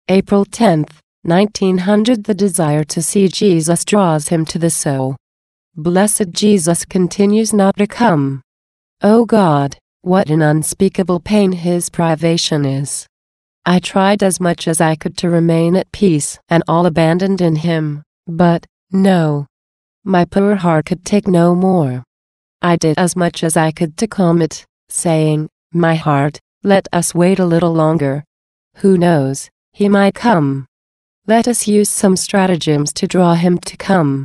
April 10, 1900. The desire to see Jesus draws him to the soul. Blessed Jesus continues not to come. O God, what an unspeakable pain his privation is. I tried as much as I could to remain at peace and all abandoned in him, but, no. My poor heart could take no more. I did as much as I could to calm it, saying, My heart, let us wait a little longer. Who knows, he might come. Let us use some stratagems to draw him to come.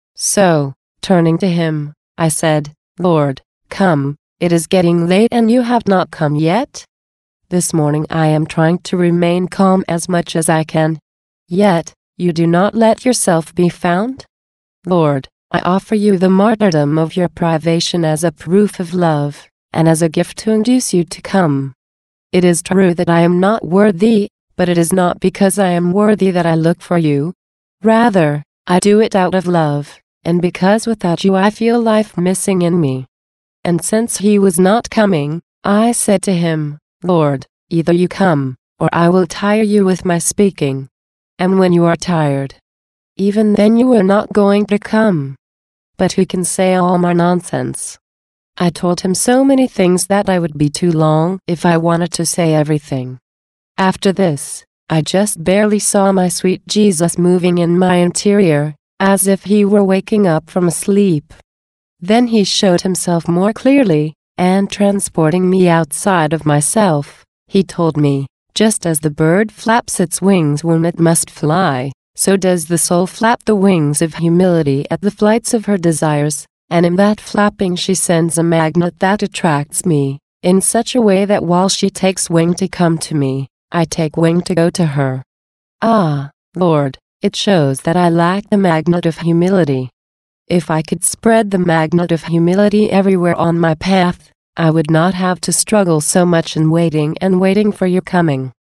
So, turning to him, I said, Lord, come, it is getting late and you have not come yet. This morning I am trying to remain calm as much as I can. Yet, you do not let yourself be found? Lord, I offer you the martyrdom of your privation as a proof of love, and as a gift to induce you to come. It is true that I am not worthy, but it is not because I am worthy that I look for you. Rather, I do it out of love, and because without you I feel life missing in me. And since he was not coming, I said to him, Lord, either you come, or I will tire you with my speaking. And when you are tired, even then you are not going to come. But who can say all my nonsense? I told him so many things that I would be too long if I wanted to say everything. After this, I just barely saw my sweet Jesus moving in my interior, as if he were waking up from a sleep. Then he showed himself more clearly, and transporting me outside of myself, he told me, just as the bird flaps its wings when it must fly, so does the soul flap the wings of humility at the flights of her desires, and in that flapping she sends a magnet that attracts me, in such a way that while she takes wing to come to me, I take wing to go to her. Ah, Lord, it shows that I lack the magnet of humility. If I could spread the magnet of humility everywhere on my path, I would not have to struggle so much in waiting and waiting for your coming.